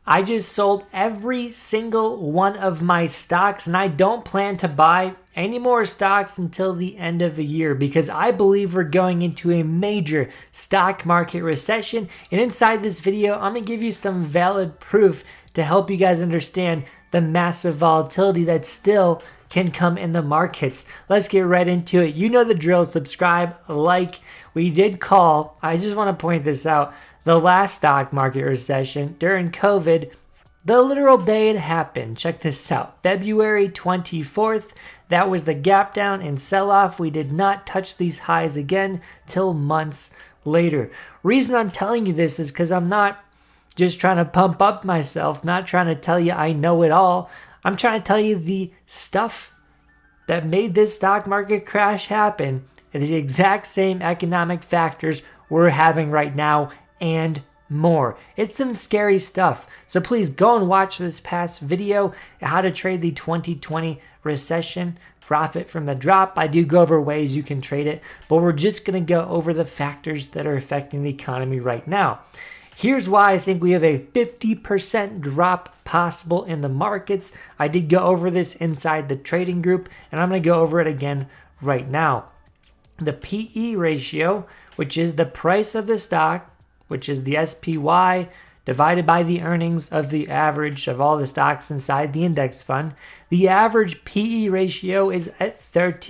I just sold every single one of my stocks, and I don't plan to buy any more stocks until the end of the year because I believe we're going into a major stock market recession. And inside this video, I'm going to give you some valid proof to help you guys understand the massive volatility that still can come in the markets. Let's get right into it. You know the drill. Subscribe, like. We did call, I just want to point this out, the last stock market recession during COVID, the literal day it happened. Check this out. February 24th, that was the gap down and sell-off. We did not touch these highs again till months later. Reason I'm telling you this is because I'm not just trying to pump up myself, not trying to tell you I know it all. I'm trying to tell you the stuff that made this stock market crash happen is the exact same economic factors we're having right now and more. It's some scary stuff. So please go and watch this past video, how to trade the 2020 recession, profit from the drop. I do go over ways you can trade it, but we're just going to go over the factors that are affecting the economy right now. Here's why I think we have a 50% drop possible in the markets. I did go over this inside the trading group, and I'm going to go over it again right now. The PE ratio, which is the price of the stock, which is the SPY, divided by the earnings of the average of all the stocks inside the index fund. The average PE ratio is at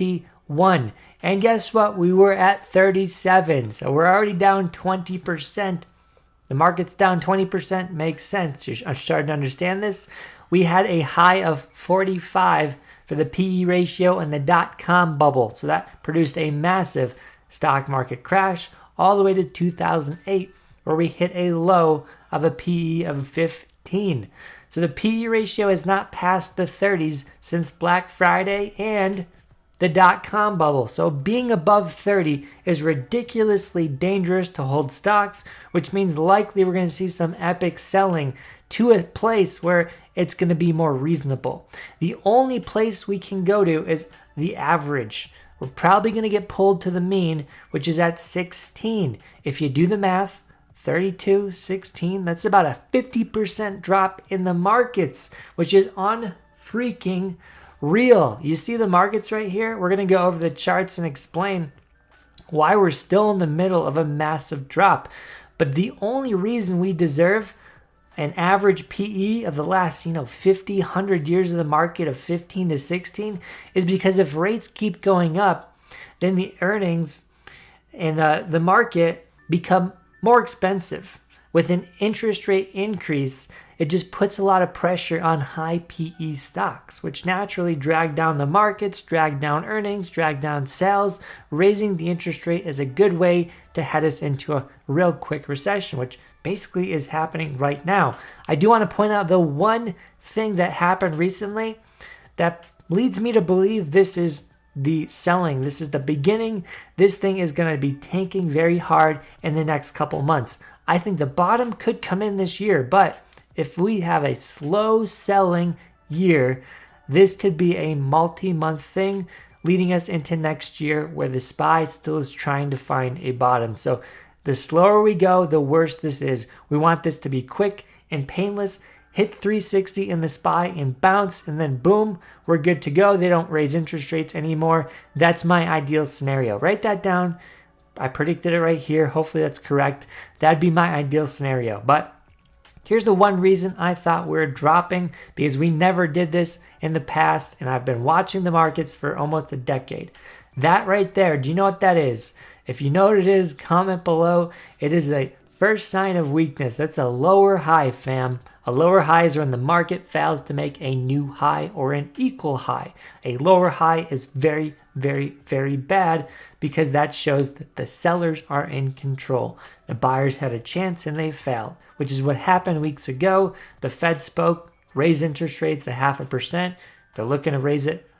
31. And guess what? We were at 37. So we're already down 20%. The market's down 20%. Makes sense. You're starting to understand this. We had a high of 45 for the PE ratio in the dot-com bubble. So that produced a massive stock market crash all the way to 2008, where we hit a low of a PE of 15. So the PE ratio has not passed the 30s since Black Friday and the dot-com bubble. So being above 30 is ridiculously dangerous to hold stocks, which means likely we're going to see some epic selling to a place where it's going to be more reasonable. The only place we can go to is the average. We're probably going to get pulled to the mean, which is at 16. If you do the math, 32, 16, that's about a 50% drop in the markets, which is unfreaking real. You see the markets right here? We're going to go over the charts and explain why we're still in the middle of a massive drop. But the only reason we deserve an average PE of the last, 50, 100 years of the market of 15 to 16 is because if rates keep going up, then the earnings and the market become more expensive. With an interest rate increase, it just puts a lot of pressure on high PE stocks, which naturally drag down the markets, drag down earnings, drag down sales. Raising the interest rate is a good way to head us into a real quick recession, which basically is happening right now. I do want to point out the one thing that happened recently that leads me to believe this is the selling. This is the beginning. This thing is going to be tanking very hard in the next couple months. I think the bottom could come in this year, but if we have a slow selling year, this could be a multi-month thing leading us into next year where the SPY still is trying to find a bottom. So the slower we go, the worse this is. We want this to be quick and painless. Hit 360 in the SPY and bounce, and then boom, we're good to go. They don't raise interest rates anymore. That's my ideal scenario. Write that down. I predicted it right here. Hopefully that's correct. That'd be my ideal scenario. But here's the one reason I thought we were dropping, because we never did this in the past, and I've been watching the markets for almost a decade. That right there, do you know what that is? If you know what it is, comment below. It is a first sign of weakness. That's a lower high, fam. A lower high is when the market fails to make a new high or an equal high. A lower high is very, very, very bad because that shows that the sellers are in control. The buyers had a chance and they failed, which is what happened weeks ago. The Fed spoke, raised interest rates 0.5%. They're looking to raise it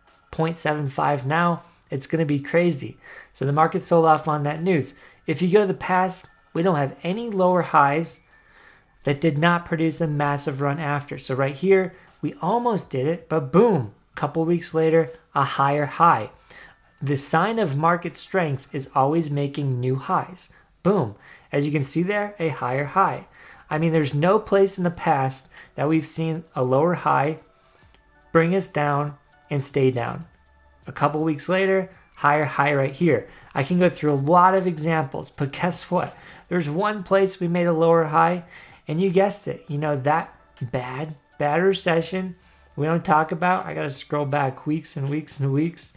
0.75 now. It's going to be crazy. So the market sold off on that news. If you go to the past, we don't have any lower highs that did not produce a massive run after. So right here, we almost did it, but boom, a couple weeks later, a higher high. The sign of market strength is always making new highs. Boom. As you can see there, a higher high. I mean, there's no place in the past that we've seen a lower high bring us down and stay down. A couple weeks later, higher high right here. I can go through a lot of examples, but guess what? There's one place we made a lower high, and you guessed it. You know, that bad recession we don't talk about. I got to scroll back weeks and weeks and weeks.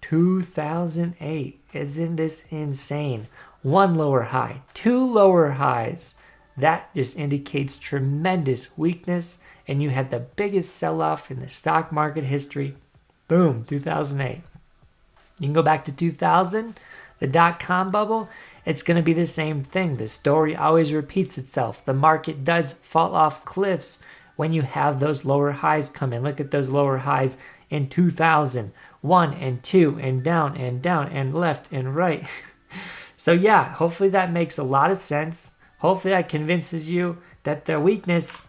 2008. Isn't this insane? One lower high, two lower highs. That just indicates tremendous weakness, and you had the biggest sell-off in the stock market history. Boom, 2008. You can go back to 2000, the dot-com bubble. It's going to be the same thing. The story always repeats itself. The market does fall off cliffs when you have those lower highs come in. Look at those lower highs in 2000, 1 and 2, and down and left and right. So yeah, hopefully that makes a lot of sense. Hopefully that convinces you that the weakness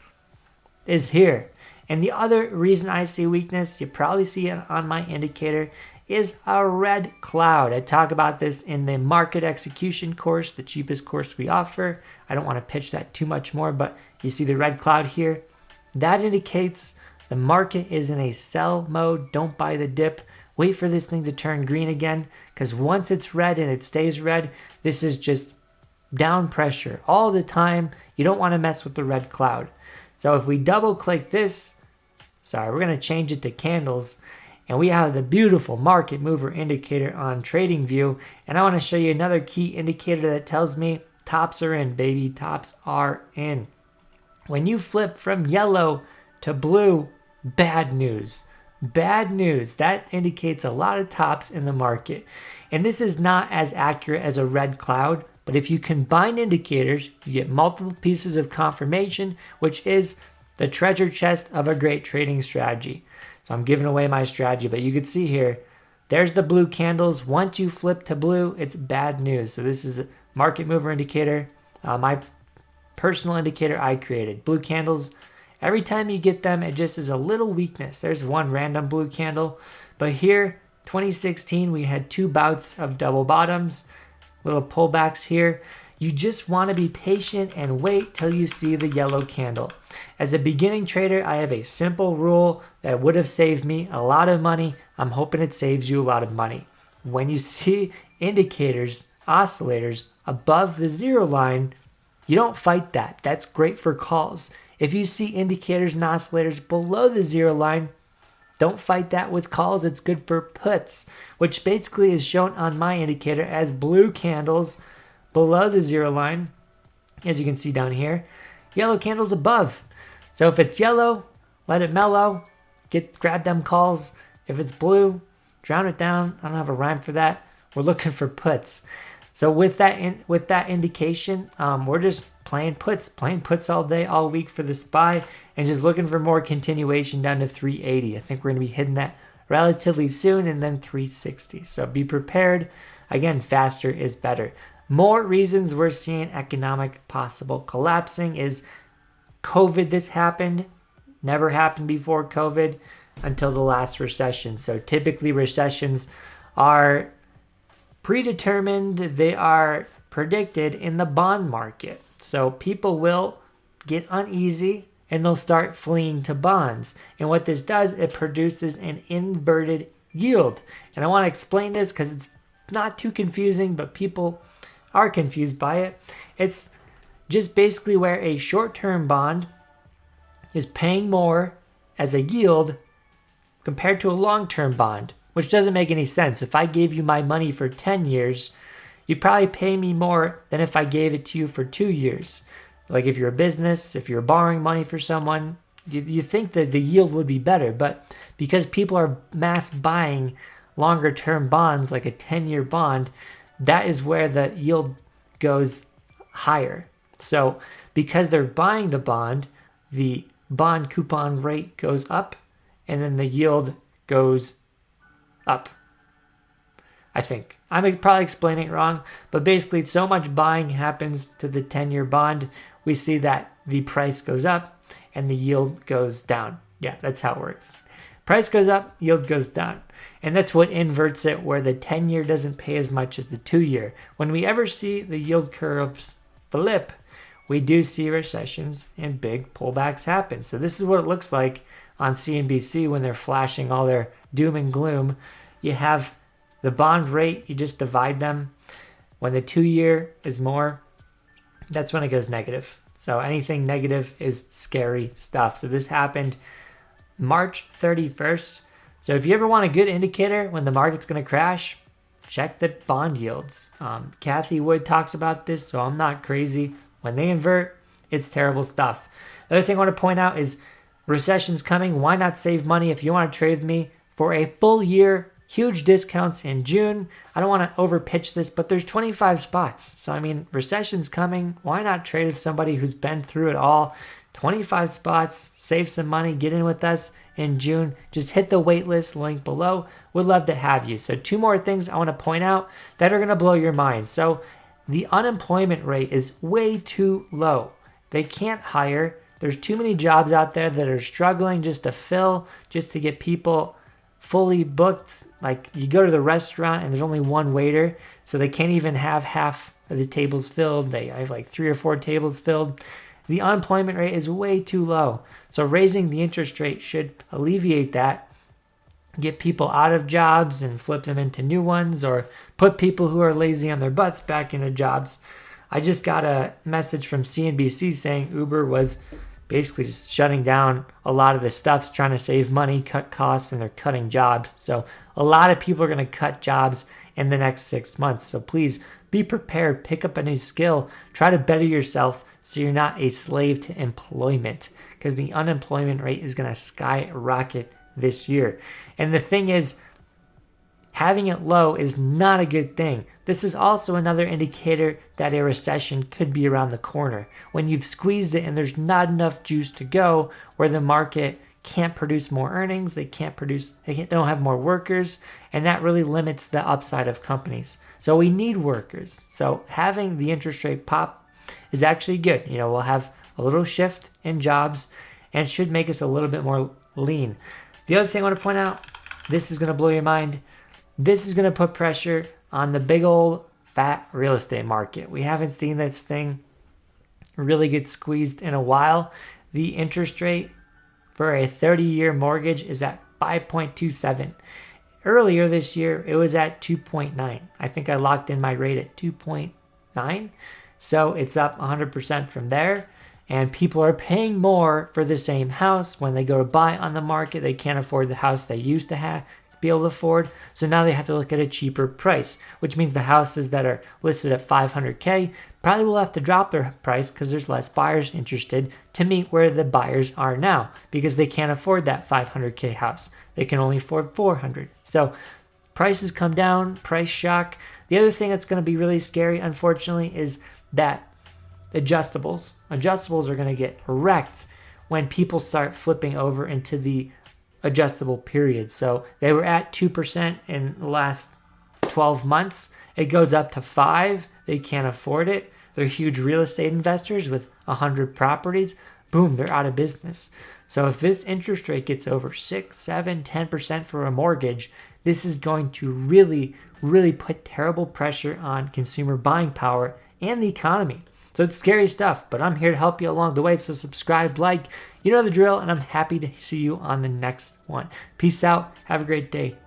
is here. And the other reason I see weakness, you probably see it on my indicator, is a red cloud. I talk about this in the market execution course, the cheapest course we offer. I don't want to pitch that too much more, but you see the red cloud here. That indicates the market is in a sell mode. Don't buy the dip. Wait for this thing to turn green again, because once it's red and it stays red, this is just down pressure all the time. You don't want to mess with the red cloud. So if we double click this, we're going to change it to candles, and we have the beautiful market mover indicator on TradingView. And I want to show you another key indicator that tells me tops are in, baby. Tops are in. When you flip from yellow to blue, bad news. Bad news. That indicates a lot of tops in the market. And this is not as accurate as a red cloud, but if you combine indicators, you get multiple pieces of confirmation, which is the treasure chest of a great trading strategy. So I'm giving away my strategy, but you can see here, there's the blue candles. Once you flip to blue, it's bad news. So this is a market mover indicator, my personal indicator I created. Blue candles, every time you get them, it just is a little weakness. There's one random blue candle, but here, 2016, we had two bouts of double bottoms, little pullbacks here. You just want to be patient and wait till you see the yellow candle. As a beginning trader, I have a simple rule that would have saved me a lot of money. I'm hoping it saves you a lot of money. When you see indicators, oscillators above the zero line, you don't fight that. That's great for calls. If you see indicators and oscillators below the zero line, don't fight that with calls. It's good for puts, which basically is shown on my indicator as blue candles below the zero line, as you can see down here. Yellow candles above. So if it's yellow, let it mellow. Grab them calls. If it's blue, drown it down. I don't have a rhyme for that. We're looking for puts. So with that indication, we're just playing puts all day, all week for the SPY, and just looking for more continuation down to 380. I think we're going to be hitting that relatively soon, and then 360. So be prepared. Again, faster is better. More reasons we're seeing economic possible collapsing is COVID. This happened, never happened before COVID until the last recession. So typically recessions are predetermined, they are predicted in the bond market. So people will get uneasy and they'll start fleeing to bonds. And what this does, it produces an inverted yield. And I want to explain this because it's not too confusing, but people are confused by it. It's just basically where a short-term bond is paying more as a yield compared to a long-term bond, which doesn't make any sense. If I gave you my money for 10 years, you'd probably pay me more than if I gave it to you for 2 years. Like if you're a business, if you're borrowing money for someone, you think that the yield would be better. But because people are mass buying longer term bonds, like a 10-year bond, that is where the yield goes higher. So because they're buying the bond coupon rate goes up, and then the yield goes up. I think. I'm probably explaining it wrong, but basically so much buying happens to the 10-year bond, we see that the price goes up and the yield goes down. Yeah, that's how it works. Price goes up, yield goes down. And that's what inverts it, where the 10-year doesn't pay as much as the 2-year. When we ever see the yield curves flip, we do see recessions and big pullbacks happen. So this is what it looks like on CNBC when they're flashing all their doom and gloom. You have the bond rate, you just divide them. When the 2-year is more, that's when it goes negative. So anything negative is scary stuff. So this happened March 31st. So if you ever want a good indicator when the market's going to crash, check the bond yields. Kathy Wood talks about this, so I'm not crazy. When they invert, it's terrible stuff. The other thing I want to point out is recession's coming. Why not save money if you want to trade with me for a full year? Huge discounts in June. I don't want to overpitch this, but there's 25 spots. So, I mean, recession's coming. Why not trade with somebody who's been through it all? 25 spots, save some money, get in with us in June. Just hit the waitlist link below. Would love to have you. So 2 more things I want to point out that are going to blow your mind. So the unemployment rate is way too low. They can't hire. There's too many jobs out there that are struggling just to fill, just to get people fully booked. Like you go to the restaurant and there's only one waiter, so they can't even have half of the tables filled. They have like 3 or 4 tables filled. The unemployment rate is way too low. So raising the interest rate should alleviate that, get people out of jobs and flip them into new ones, or put people who are lazy on their butts back into jobs. I just got a message from CNBC saying Uber was basically just shutting down a lot of the stuff, trying to save money, cut costs, and they're cutting jobs. So a lot of people are going to cut jobs in the next 6 months. So please be prepared, pick up a new skill, try to better yourself so you're not a slave to employment, because the unemployment rate is going to skyrocket this year. And the thing is, having it low is not a good thing. This is also another indicator that a recession could be around the corner. When you've squeezed it and there's not enough juice to go, where the market can't produce more earnings, they don't have more workers, and that really limits the upside of companies. So we need workers. So having the interest rate pop is actually good. We'll have a little shift in jobs and it should make us a little bit more lean. The other thing I want to point out, this is going to blow your mind. This is going to put pressure on the big old fat real estate market. We haven't seen this thing really get squeezed in a while. The interest rate for a 30-year mortgage is at 5.27. Earlier this year, it was at 2.9. I think I locked in my rate at 2.9. So it's up 100% from there. And people are paying more for the same house. When they go to buy on the market, they can't afford the house they used to be able to afford. So now they have to look at a cheaper price, which means the houses that are listed at $500K probably will have to drop their price because there's less buyers interested to meet where the buyers are now, because they can't afford that $500K house. They can only afford $400. So prices come down, price shock. The other thing that's going to be really scary, unfortunately, is that adjustables are going to get wrecked when people start flipping over into the adjustable period. So they were at 2% in the last 12 months. It goes up to 5%. They can't afford it. They're huge real estate investors with 100 properties. Boom, they're out of business. So if this interest rate gets over 6, 7, 10% for a mortgage, this is going to really, really put terrible pressure on consumer buying power and the economy. So it's scary stuff, but I'm here to help you along the way. So subscribe, like, you know the drill, and I'm happy to see you on the next one. Peace out. Have a great day.